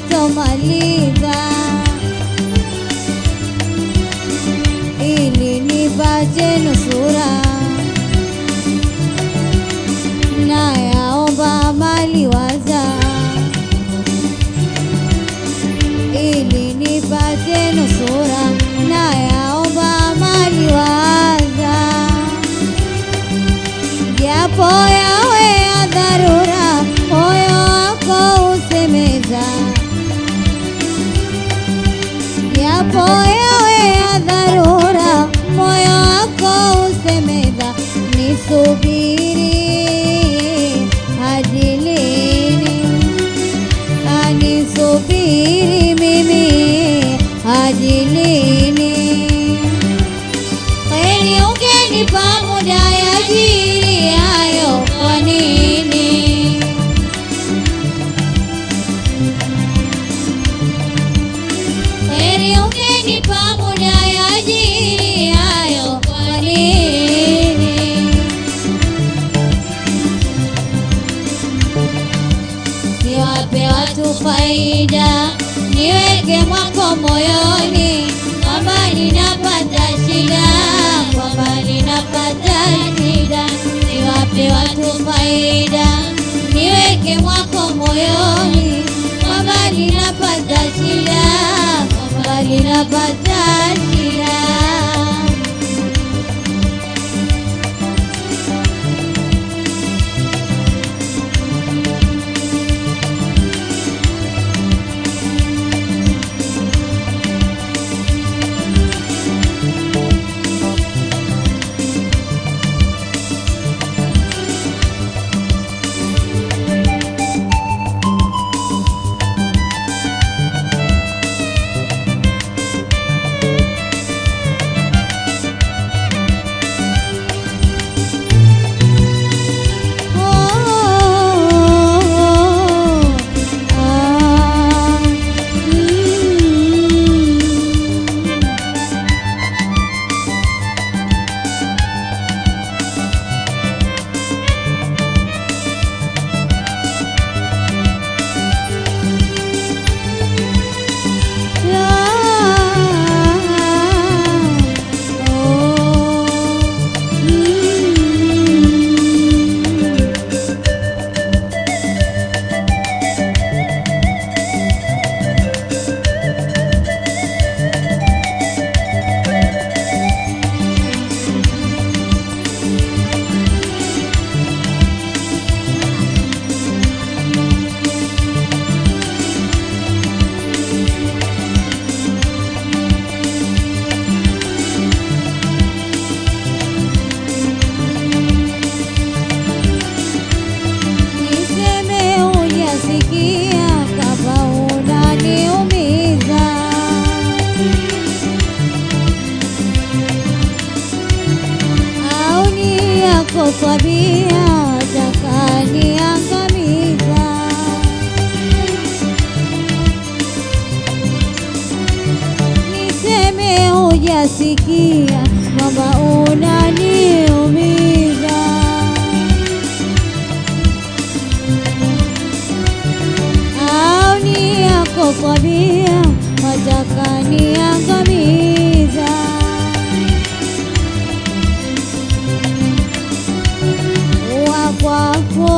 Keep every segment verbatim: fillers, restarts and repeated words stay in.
sitomaliza ili nipate nusura, na yaomba mali waza ili nipate nusura, na yaomba mali waza, japo yawe ya dharura moyo wako usemeza, japo yawe ya dharura moyo wako usemeza, nisubiri hadi lini, anisubiri mimi hadi lini? Kweli ungenipa muda yajiri hayo kwa nini? Kweli ungenipa muda yajiri hayo kwa nini? Niwape watu faida, niweke mwako moyoni, kwamba ninapata shida, kwamba ninapata shida. Niwape watu faida, niweke mwako moyoni, kwamba ninapata shida, kwamba ninapata shida. Kwabia takani angamiza, niseme hujasikia kwamba unaniumiza, au ni yako kwabia takani angamiza. Kwako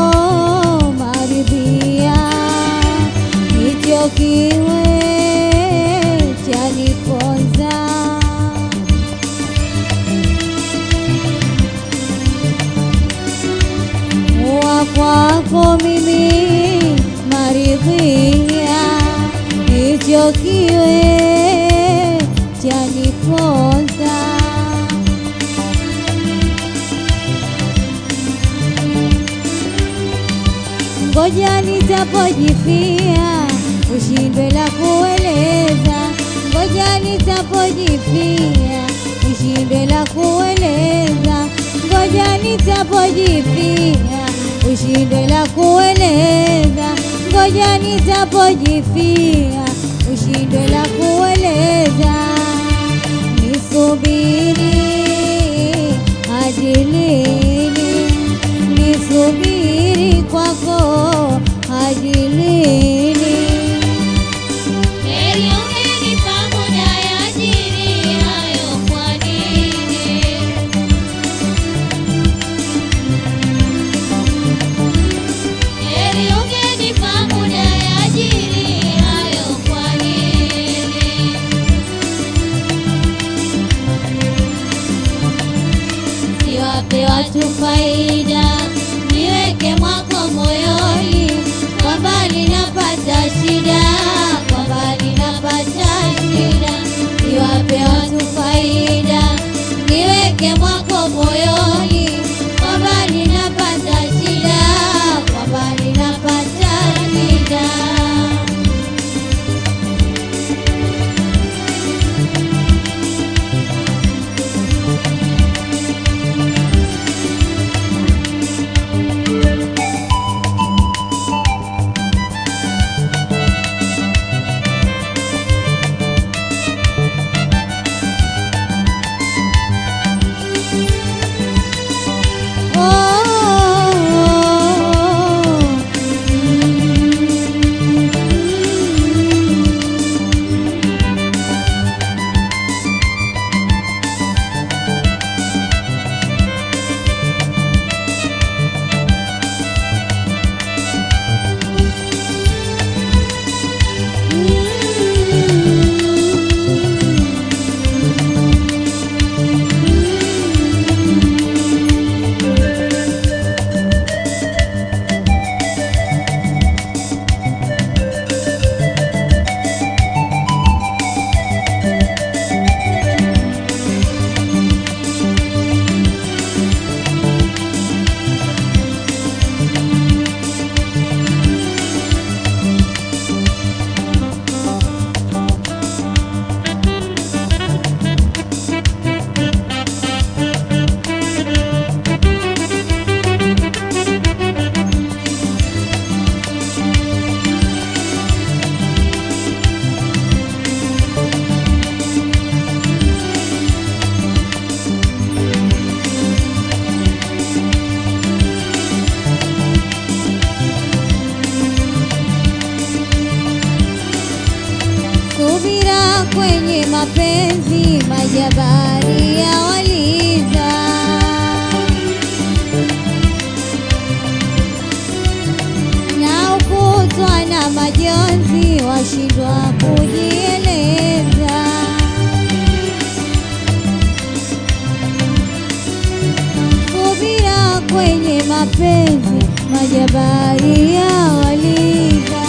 maridhia, hicho kiwe chaniponza, wa kwako mimi maridhia, hicho kiwe chaniponza. Ngoja nitapojifia ushindwe la kueleza, ngoja nitapojifia ushindwe la kueleza, ngoja nitapojifia ushindwe la kueleza, ngoja nitapojifia ushindwe la kueleza. Nisubiri hadi lini, nisubiri kwako hadi lini? kwenye mapenzi majabari ya waliza, na ukutwa na majonzi washindwa kujieleza. Subira kwenye mapenzi majabari ya waliza,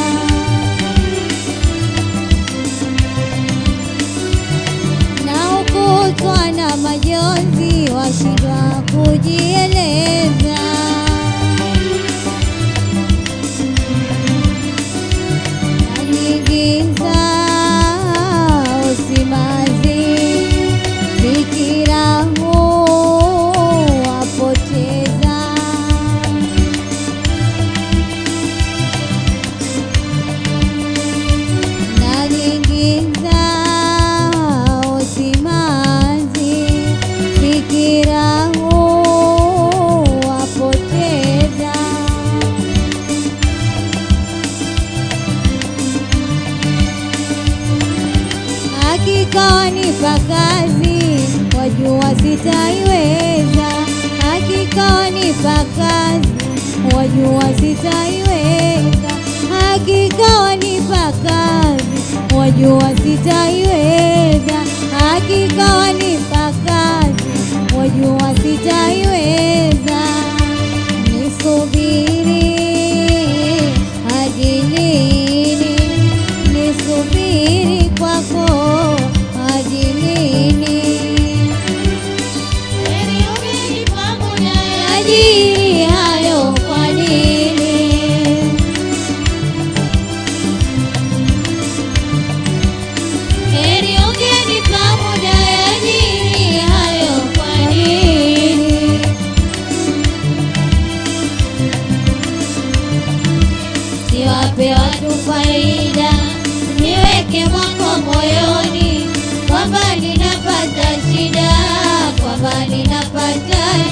na ukutwa na majonzi washindwa kujieleza. Na nyingi zao simanzi, fikira huwapoteza. Na nyingi zao simanzi, fikira huwapoteza. Hakika wanipa kazi, wajua sitaiweza. Hakika wanipa kazi, wajua sitaiweza. Hakika wanipa kazi, wajua sitaiweza. Hakika wanipa kazi, wajua sitaiweza. Nisubiri hadi lini? Nisubiri kwako hadi lini? Heri ungenipa muda yajiri hayo kwa nini? Heri ungenipa muda yajiri hayo kwa nini? Siwape watu faida, niweke mwako moyoni, kwamba ninapata shida, kwamba ninapata